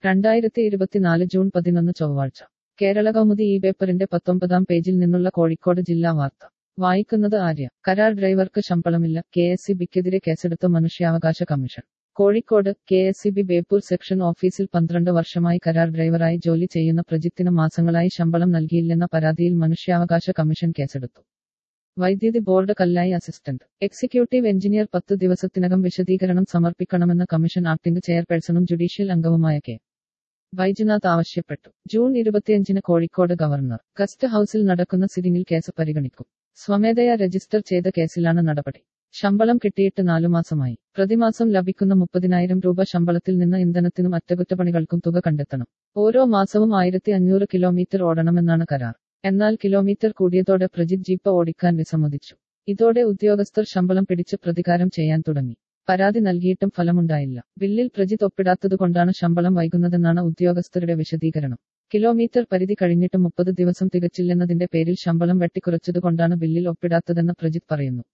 2024 June 11 ചൊവ്വാഴ്ച കേരള കൗമുദി ഈ പേപ്പറിന്റെ 19-ാം പേജിൽ നിന്നുള്ള കോഴിക്കോട് ജില്ലാ വാർത്ത വായിക്കുന്നത് ആര്യ. കരാർ ഡ്രൈവർക്ക് ശമ്പളമില്ല, കെഎസ്ഇബിക്കെതിരെ കേസെടുത്ത മനുഷ്യാവകാശ commission. Kozhikode KSEB Beypore section ഓഫീസിൽ 12 വർഷമായി കരാർ ഡ്രൈവറായി ജോലി ചെയ്യുന്ന പ്രജിത്തിന് മാസങ്ങളായി ശമ്പളം നൽകിയില്ലെന്ന പരാതിയിൽ മനുഷ്യാവകാശ കമ്മീഷൻ കേസെടുത്തു. വൈദ്യുതി board Kallai assistant executive engineer 10 ദിവസത്തിനകം വിശദീകരണം സമർപ്പിക്കണമെന്ന് കമ്മീഷൻ ആക്ടിംഗ് ചെയർപേഴ്സണും ജുഡീഷ്യൽ അംഗവുമായ കെ. വൈദ്യനാഥ് ആവശ്യപ്പെട്ടു. ജൂൺ 25-ന് കോഴിക്കോട് ഗവർണർ ഗസ്റ്റ് ഹൌസിൽ നടക്കുന്ന സിറ്റിംഗിൽ കേസ് പരിഗണിക്കും. സ്വമേധയാ രജിസ്റ്റർ ചെയ്ത കേസിലാണ് നടപടി. ശമ്പളം കിട്ടിയിട്ട് 4 മാസമായി. പ്രതിമാസം ലഭിക്കുന്ന 30,000 രൂപ ശമ്പളത്തിൽ നിന്ന് ഇന്ധനത്തിനും അറ്റകുറ്റപ്പണികൾക്കും തുക കണ്ടെത്തണം. ഓരോ മാസവും 1500 കിലോമീറ്റർ ഓടണമെന്നാണ് കരാർ. എന്നാൽ കിലോമീറ്റർ കൂടിയതോടെ പ്രജിത്ത് ജീപ്പ് ഓടിക്കാൻ വിസമ്മതിച്ചു. ഇതോടെ ഉദ്യോഗസ്ഥർ ശമ്പളം പിടിച്ച് പ്രതികാരം ചെയ്യാൻ തുടങ്ങി. പരാതി നൽകിയിട്ടും ഫലമുണ്ടായില്ല. ബില്ലിൽ പ്രജിത്ത് ഒപ്പിടാത്തതുകൊണ്ടാണ് ശമ്പളം വൈകുന്നതെന്നാണ് ഉദ്യോഗസ്ഥരുടെ വിശദീകരണം. കിലോമീറ്റർ പരിധി കഴിഞ്ഞിട്ടും 30 ദിവസം തികച്ചില്ലെന്നതിന്റെ പേരിൽ ശമ്പളം വെട്ടിക്കുറച്ചതുകൊണ്ടാണ് ബില്ലിൽ ഒപ്പിടാത്തതെന്ന് പ്രജിത്ത് പറയുന്നു.